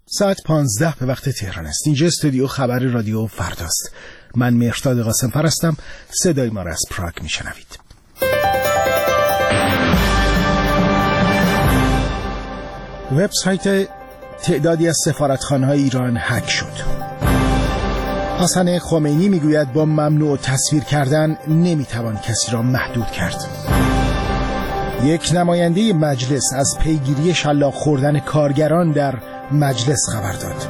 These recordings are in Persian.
ساعت 15 به وقت تهران است. اینجا استودیو خبر رادیو فرداست. من مهرداد قاسم‌فر هستم. صدای ما را از پراگ میشنوید. وبسایت تعدادی از سفارتخانه‌های ایران هک شد. حسن خمینی میگوید با ممنوع تصویر کردن نمیتوان کسی را محدود کرد. یک نماینده مجلس از پیگیری شلاق خوردن کارگران در مجلس خبر داد.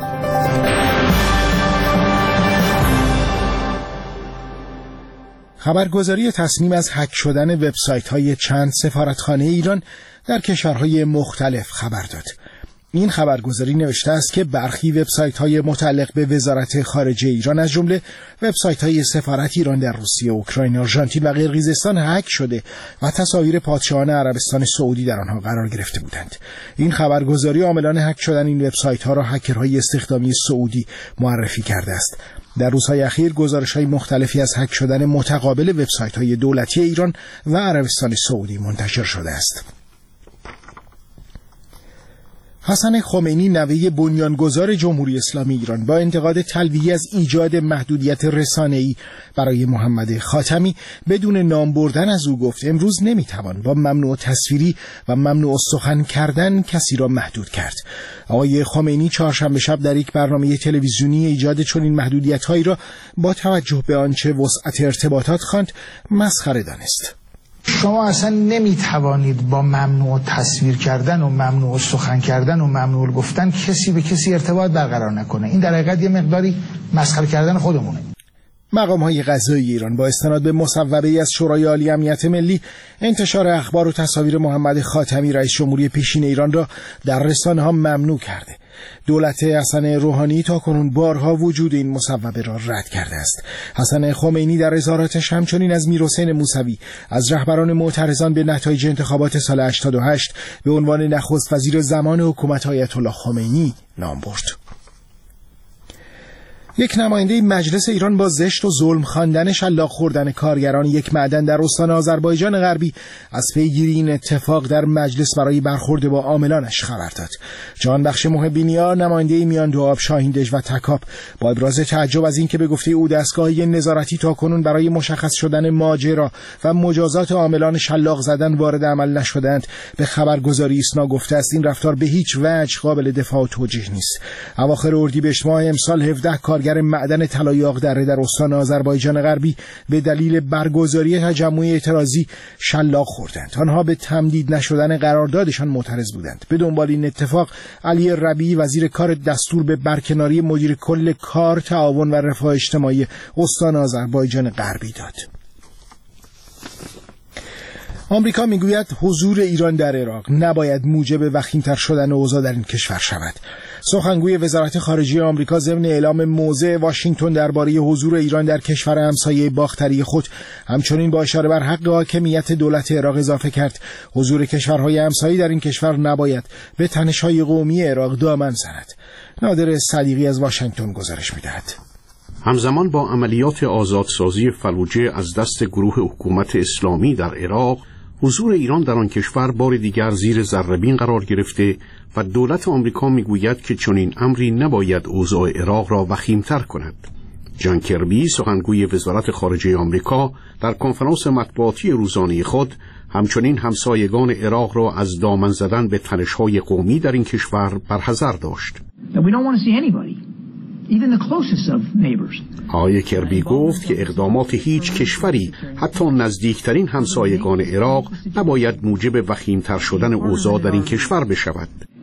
خبرگزاری تصمیم از هک شدن وبسایت‌های چند سفارتخانه ایران در کشورهای مختلف خبر داد. این خبرگزاری نوشته است که برخی وبسایت‌های متعلق به وزارت خارجه ایران از جمله وبسایت‌های سفارت ایران در روسیه، اوکراین، آرژانتین و قرقیزستان هک شده و تصاویر پادشاهان عربستان سعودی در آنها قرار گرفته بودند. این خبرگزاری عاملان هک شدن این وبسایت‌ها را هکرهای استخدامی سعودی معرفی کرده است. در روزهای اخیر گزارش‌های مختلفی از هک شدن متقابل وبسایت‌های دولتی ایران و عربستان سعودی منتشر شده است. حسن خمینی نوه بنیانگذار جمهوری اسلامی ایران با انتقاد تلویحی از ایجاد محدودیت رسانه‌ای برای محمد خاتمی بدون نام بردن از او گفت امروز نمیتوان با ممنوع تصویری و ممنوع سخن کردن کسی را محدود کرد. آقای خمینی چهارشنبه شب در یک برنامه تلویزیونی ایجاد چنین محدودیت‌هایی را با توجه به آنچه وسعت ارتباطات خواند مسخره دانست. شما اصلا نمیتوانید با ممنوع تصویر کردن و ممنوع سخن کردن و ممنوع گفتن کسی به کسی ارتباط برقرار نکنه. این در حقیقت یه مقداری مسخره کردن خودمونه. مقام‌های قضایی ایران با استناد به مصوبه‌ای از شورای عالی امنیت ملی انتشار اخبار و تصاویر محمد خاتمی رئیس جمهوری پیشین ایران را در رسانه‌ها ممنوع کرده. دولت حسن روحانی تاکنون بارها وجود این مصوبه را رد کرده است. حسن خمینی در اظهاراتش همچنین از میرحسین موسوی از رهبران معترضان به نتایج انتخابات سال 88 به عنوان نخست وزیر زمان حکومت آیت الله خمینی نام برد. یک نماینده مجلس ایران با زشت و ظلم خواندن شلاق خوردن کارگران یک معدن در استان آذربایجان غربی از پیگیری این اتفاق در مجلس برای برخورد با عاملانش خبر داد. جهانبخش محبی نیا نماینده میان دو آب، شاهین دژ و تکاپ با ابراز تعجب از اینکه به گفته او دستگاهی نظارتی تاکنون برای مشخص شدن ماجرا و مجازات عاملان شلاق زدن وارد عمل نشدند به خبرگزاری ایسنا گفته است این رفتار به هیچ وجه قابل دفاع و توجیه نیست. اواخر اردیبهشت ماه امسال 17 کارگر معدن طلای آقدره در استان آذربایجان غربی به دلیل برگزاری تجمع اعتراضی شلاق خوردند. آنها به تمدید نشدن قراردادشان معترض بودند. به دنبال این اتفاق علی ربیعی وزیر کار دستور به برکناری مدیر کل کار، تعاون و رفاه اجتماعی استان آذربایجان غربی داد. آمریکا میگوید حضور ایران در عراق نباید موجب وخیم‌تر شدن اوضاع در این کشور شود. سخنگوی وزارت خارجه آمریکا ضمن اعلام موضع واشنگتن درباره حضور ایران در کشور همسایه باختری خود همچنین با اشاره بر حق حاکمیت دولت عراق اضافه کرد حضور کشورهای همسایه در این کشور نباید به تنش‌های قومی عراق دامن زند. نادر صدیقی از واشنگتن گزارش می‌دهد. همزمان با عملیات آزادسازی فلوجه از دست گروه حکومت اسلامی در عراق، حضور ایران در آن کشور بار دیگر زیر ذره‌بین قرار گرفته و دولت آمریکا میگوید که چنین امری نباید اوضاع عراق را وخیم‌تر کند. جان کربی، سخنگوی وزارت خارجه آمریکا، در کنفرانس مطبوعاتی روزانه خود همچنین همسایگان عراق را از دامن زدن به تنش‌های قومی در این کشور برحذر داشت. آقای کربی گفت که اقدامات هیچ کشوری، حتی نزدیکترین همسایگان عراق، نباید موجب وخیم‌تر شدن اوضاع در این کشور بشود.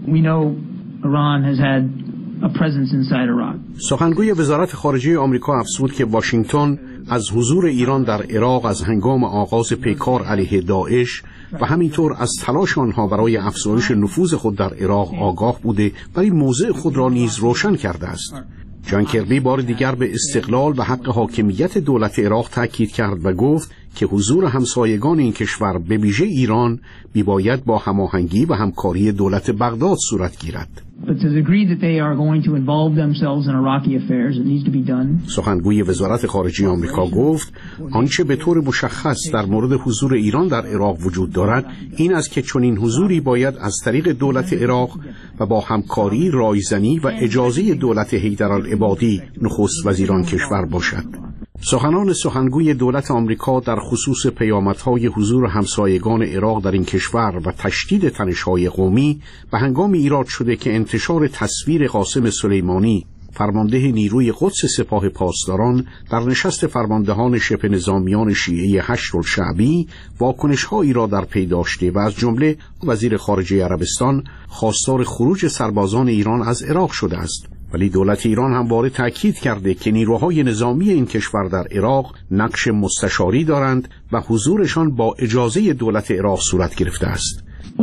سخنگوی وزارت خارجه آمریکا افزود که واشنگتن از حضور ایران در عراق از هنگام آغاز پیکار علیه داعش و همینطور از تلاش آنها برای افزایش نفوذ خود در عراق آگاه بوده و این موضع خود را نیز روشن کرده است. جان کربی بار دیگر به استقلال و حق حاکمیت دولت عراق تاکید کرد و گفت که حضور همسایگان این کشور به ویژه ایران میباید با هماهنگی و همکاری دولت بغداد صورت گیرد. سخنگوی وزارت خارجه آمریکا گفت آنچه به طور مشخص در مورد حضور ایران در عراق وجود دارد این است که چنین حضوری باید از طریق دولت عراق و با همکاری، رایزنی و اجازه دولت حیدرالعبادی نخست وزیر آن کشور باشد. سخنگوی دولت آمریکا در خصوص پیامدهای حضور همسایگان عراق در این کشور و تشدید تنش‌های قومی به هنگام ایراد شده که انتشار تصویر قاسم سلیمانی فرمانده نیروی قدس سپاه پاسداران در نشست فرماندهان شبه نظامیان شیعه هشت‌الشعبی واکنش‌هایی را در پی داشته و از جمله وزیر خارجه عربستان خواستار خروج سربازان ایران از عراق شده است. ولی دولت ایران همواره تأکید کرده که نیروهای نظامی این کشور در عراق نقش مستشاری دارند و حضورشان با اجازه دولت عراق صورت گرفته است.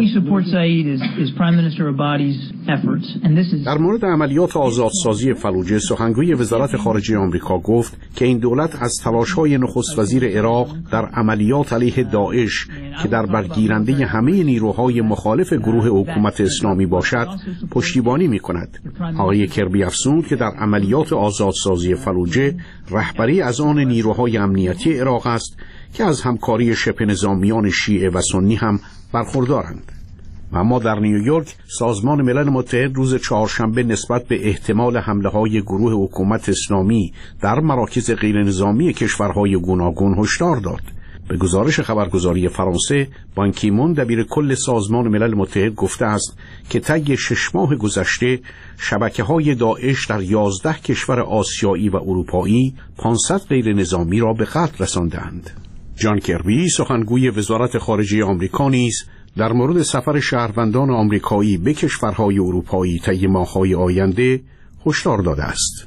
در مورد عملیات آزادسازی فلوجه سخنگوی وزارت خارجه آمریکا گفت که این دولت از تلاش‌های نخست وزیر عراق در عملیات علیه داعش که در برگیرنده همه نیروهای مخالف گروه حکومت اسلامی باشد پشتیبانی می‌کند. آقای کربی افزود که در عملیات آزادسازی فلوجه رهبری از آن نیروهای امنیتی عراق است که از همکاری شبه نظامیان شیعه و سنی هم برخوردارند. اما در نیویورک سازمان ملل متحد روز چهارشنبه نسبت به احتمال حمله‌های گروه حکومت اسلامی در مراکز غیرنظامی کشورهای گوناگون هشدار داد. به گزارش خبرگزاری فرانسه، بان کی مون دبیر کل سازمان ملل متحد گفته است که طی 6 ماه گذشته شبکه‌های داعش در 11 کشور آسیایی و اروپایی 500 غیرنظامی را به قتل رساندند. جان کربی سخنگوی وزارت خارجه آمریکا نیز در مورد سفر شهروندان آمریکایی به کشورهای اروپایی طی ماه‌های آینده هشدار داده است.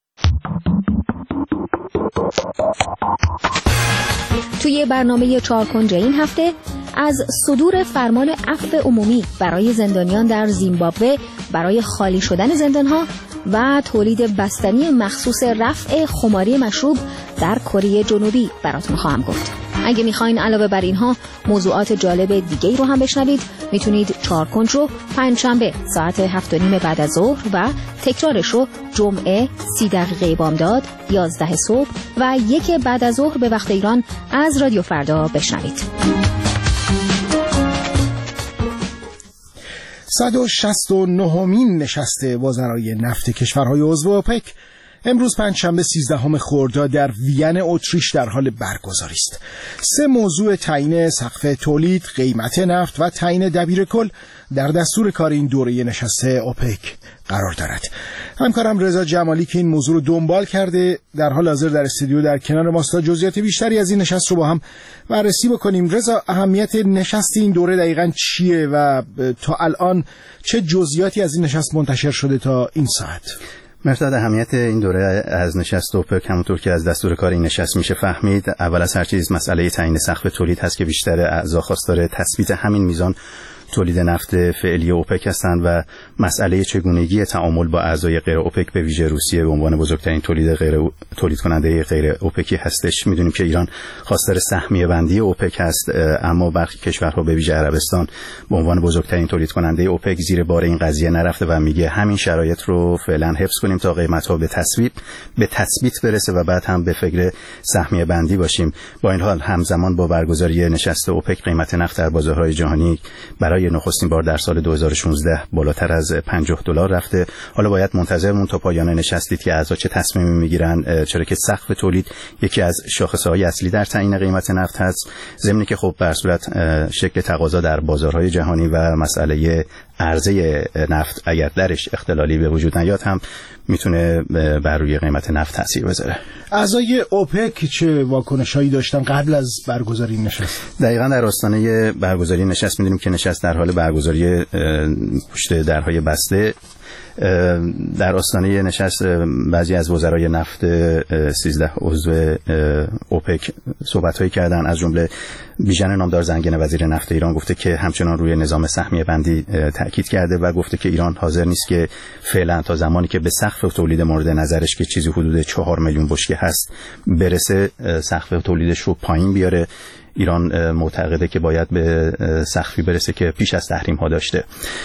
توی برنامه چهارکنج این هفته از صدور فرمان عفو عمومی برای زندانیان در زیمبابوه برای خالی شدن زندانها و تولید بستنی مخصوص رفع خماری مشروب در کره جنوبی براتون خواهم گفت. اگه میخواین علاوه بر اینها موضوعات جالب دیگه رو هم بشنوید میتونید چهارکنج رو پنجشنبه ساعت 7:30 بعد از ظهر و تکرارش رو جمعه 30 دقیقه بامداد 11 صبح و 1 بعد از ظهر به وقت ایران از رادیو فردا بشنوید. 169مین نشست وزرای نفت کشورهای عضو اوپک امروز پنجشنبه 13 خرداد در وین اتریش در حال برگزاری است. 3 موضوع تعیین سقف تولید، قیمت نفت و تعیین دبیرکل در دستور کار این دوره نشست اوپک قرار دارد. همکارم رضا جمالی که این موضوع رو دنبال کرده در حال حاضر در استودیو در کنار ماست تا جزئیات بیشتری از این نشست رو با هم بررسی بکنیم. رضا، اهمیت نشست این دوره دقیقاً چیه و تا الان چه جزئیاتی از این نشست منتشر شده تا این ساعت؟ مرداد، اهمیت این دوره از نشست اوپک همونطور که از دستور کار این نشست میشه فهمید، اول از هر چیز مسئله تعیین سقف تولید هست که بیشتر اعضا خواستار تثبیت همین میزان تولید نفت فعلی اوپک هستند و مسئله چگونگی تعامل با اعضای غیر اوپک به ویژه روسیه به عنوان بزرگترین تولید کننده غیر اوپکی هستش. میدونیم که ایران خواستار سهمیه بندی اوپک هست، اما برخی کشورها به ویژه عربستان به عنوان بزرگترین تولید کننده اوپک زیر بار این قضیه نرفته و میگه همین شرایط رو فعلا حفظ کنیم تا قیمت‌ها به تثبیت برسه و بعد هم به فکر سهمیه بندی باشیم. با این حال همزمان با برگزاری نشست اوپک قیمت نفت در بازارهای جهانی برای نخستین بار در سال 2016 بالاتر از $50 رفته. حالا باید منتظر تا پایان نشست دید که اعضا چه تصمیمی میگیرن، چرا که سقف تولید یکی از شاخصه‌های اصلی در تعیین قیمت نفت هست، ضمن که خب به صورت شکل تقاضا در بازارهای جهانی و مسئله عرضه نفت اگر درش اختلالی به وجود نیاد هم میتونه بر روی قیمت نفت تاثیر بذاره. اعضای اوپک چه واکنشایی داشتن قبل از برگزاری نشست؟ دقیقاً در آستانه برگزاری نشست می‌دونیم که نشست در حال برگزاری پشت درهای بسته در آستانه نشست بعضی از وزرای نفت 13 عضو اوپک صحبت‌هایی کردن، از جمله بیژن نامدار زنگنه وزیر نفت ایران گفته که همچنان روی نظام سهمیه بندی تاکید کرده و گفته که ایران حاضر نیست که فعلا تا زمانی که به سقف تولید مورد نظرش که چیزی حدود 4 میلیون بشکه هست برسه سقف تولیدش رو پایین بیاره. ایران معتقده که باید به سقفی برسه که پیش از تحریم ها داشته.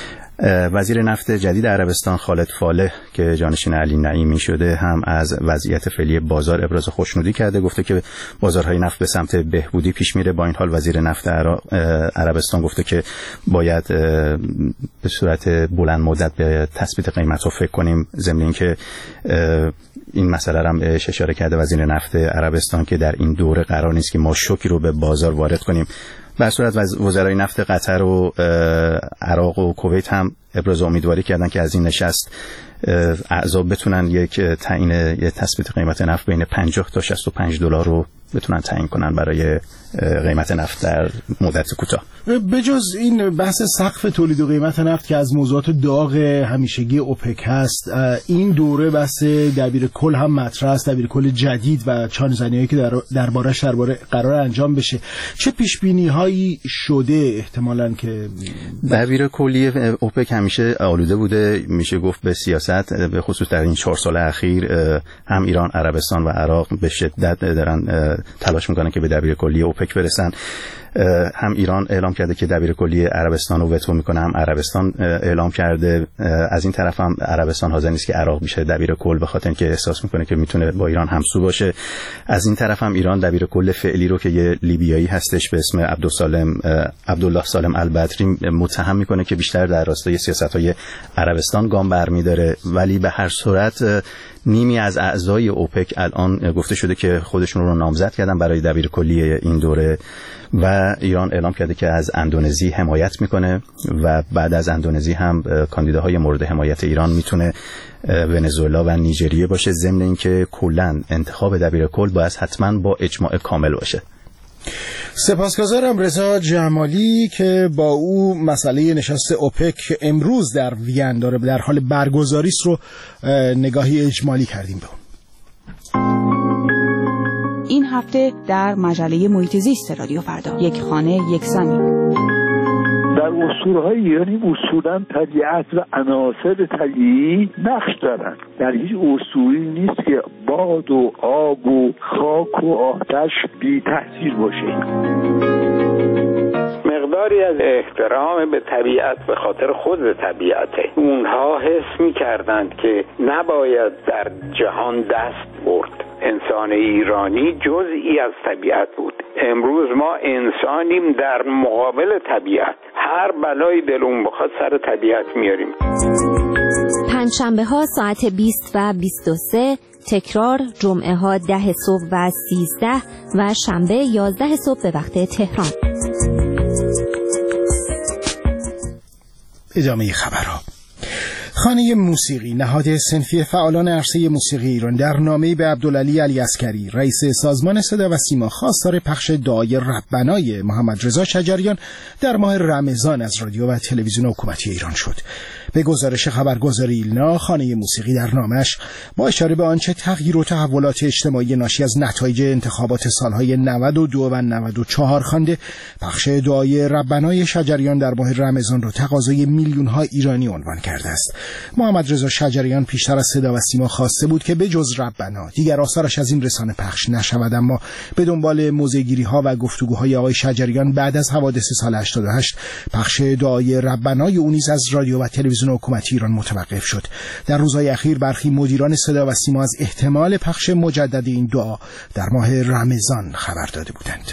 وزیر نفت جدید عربستان خالد فالح که جانشین علی نعیمی شده هم از وضعیت فعلی بازار ابراز خوشنودی کرده، گفته که بازارهای نفت به سمت بهبودی پیش میره. با این حال وزیر نفت عربستان گفته که باید به صورت بلند مدت به تثبیت قیمت‌ها فکر کنیم، ضمن اینکه این مسئله را هم اشاره کرده وزیر نفت عربستان که در این دوره قرار نیست که ما شوکی رو به بازار وارد کنیم. به صورت وزرای نفت قطر و عراق و کویت هم ابراز امیدواری کردن که از این نشست اعضا بتونن یک تثبیت قیمت نفت بین 50 تا 65 دلار رو بتونن تعیین کنن برای قیمت نفت در مدت کوتاه. بجز این بحث سقف تولید و قیمت نفت که از موضوعات داغ همیشگی اوپک هست، این دوره بحث دبیر کل هم مطرح است، دبیر کل جدید و چانه‌زنی‌هایی که دربارش قرار انجام بشه. چه پیش بینی هایی شده احتمالاً که دبیر کلی اوپک همیشه آلوده بوده میشه گفت به سیاست، به خصوص در این 4 سال اخیر هم ایران، عربستان و عراق به شدت دارن تلاش میکنن که به دبیر کلی اوپک برسن. هم ایران اعلام کرده که دبیر کلی عربستان رو وتو میکنه، هم عربستان اعلام کرده. از این طرف هم عربستان حاضر نیست که عراق بشه دبیر کل به خاطر اینکه احساس میکنه که میتونه با ایران همسو باشه. از این طرف هم ایران دبیر کل فعلی رو که یه لیبیایی هستش به اسم عبدالله سالم البدری متهم میکنه که بیشتر در راستای سیاست‌های عربستان گام برمی‌داره. ولی به هر صورت نیمی از اعضای اوپک الان گفته شده که خودشون رو نامزد کردن برای دبیر کلی این دوره و ایران اعلام کرده که از اندونزی حمایت میکنه و بعد از اندونزی هم کاندیداهای مورد حمایت ایران میتونه ونزوئلا و نیجریه باشه، ضمن اینکه کلا انتخاب دبیر کل باید حتما با اجماع کامل باشه. سپاسگزارم رضا جمالی که با او مسئله نشست اوپک امروز در وین داره در حال برگزاری است رو نگاهی اجمالی کردیم به اون. این هفته در مجله محیط زیست رادیو فردا، یک خانه یک زمین. در اسطوره‌های ایرانی اصولاً طبیعت و عناصر طبیعی نقش دارن. در هیچ اسطوری نیست که باد و آب و خاک و آتش بی تاثیر باشه. مقداری از احترام به طبیعت به خاطر خود طبیعته. اونها حس می‌کردند که نباید در جهان دست برد. انسان ایرانی جزئی از طبیعت بود. امروز ما انسانیم در مقابل طبیعت. هر بلایی دلمون بخواد سر طبیعت میاریم. پنجشنبه ها ساعت 20 و 23، تکرار جمعه ها 10 صبح و 13 و شنبه 11 صبح به وقت تهران. ادامه خبرها. خانه موسیقی، نهاد صنفی فعالان عرصه موسیقی ایران، در نامه‌ای به عبدالعلی علیعسکری رئیس سازمان صدا و سیما خواستار پخش دعای ربنای محمد رضا شجریان در ماه رمضان از رادیو و تلویزیون حکومتی ایران شد. به گزارش خبرگزاری ایلنا، خانه موسیقی در نامش با اشاره به آنچه تغییر و تحولات اجتماعی ناشی از نتایج انتخابات سالهای 92 و 94 خوانده پخش دعای ربنای شجریان در ماه رمضان را تقاضای میلیون‌ها ایرانی عنوان کرده است. محمد رضا شجریان پیشتر از صدا و سیما خواسته بود که به جز ربنا دیگر آثارش از این رسانه پخش نشود، اما به دنبال موضع‌گیری‌ها و گفتگوهای آقای شجریان بعد از حوادث سال 88 پخش دعای ربنای او نیز از رادیو و تلویزیون حکومتی ایران متوقف شد. در روزهای اخیر برخی مدیران صدا و سیما از احتمال پخش مجدد این دعا در ماه رمضان خبر داده بودند.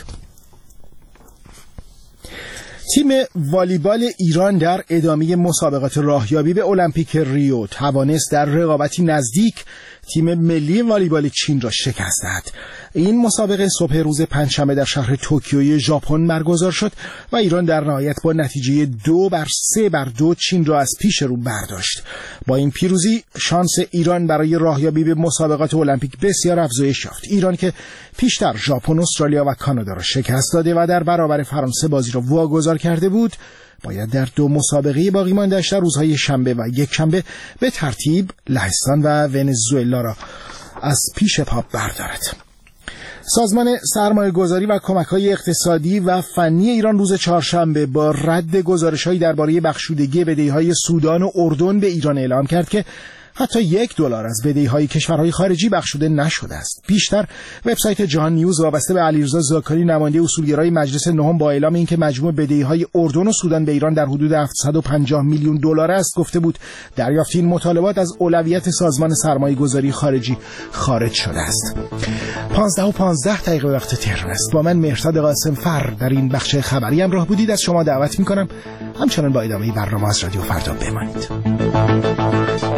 تیم والیبال ایران در ادامه مسابقات راهیابی به المپیک ریو توانست در رقابتی نزدیک تیم ملی والیبال چین را شکست دهد. این مسابقه صبح روز پنجشنبه در شهر توکیوی ژاپن برگزار شد و ایران در نهایت با نتیجه 2-3 چین را از پیش رو برداشت. با این پیروزی شانس ایران برای راهیابی به مسابقات المپیک بسیار افزایش یافت. ایران که پیشتر ژاپن، استرالیا و کانادا را شکست داده و در برابر فرانسه بازی را واگذار کرده بود، باید در 2 مسابقه باقی مانده‌اش در روزهای شنبه و یکشنبه به ترتیب لهستان و ونزوئلا را از پیش پا بردارد. سازمان سرمایه‌گذاری و کمک‌های اقتصادی و فنی ایران روز چهارشنبه با رد گزارش‌هایی درباره بخشودگی بدهی‌های سودان و اردن به ایران اعلام کرد که حتی $1 از بدهی‌های کشورهای خارجی بخشوده نشده است. بیشتر وبسایت جهان نیوز وابسته به علیرضا زاکاری نماینده اصولگرای مجلس نهم با اعلام اینکه مجموع بدهی‌های اردن و سودان به ایران در حدود $750 میلیون است گفته بود دریافت این مطالبات از اولویت سازمان سرمایه‌گذاری خارجی خارج شده است. 15:15 وقت تهران است. با من مهرداد قاسم فر در این بخش خبری همراه بودید. از شما دعوت می‌کنم همچنان با ادامه برنامه از رادیو فردا بمانید.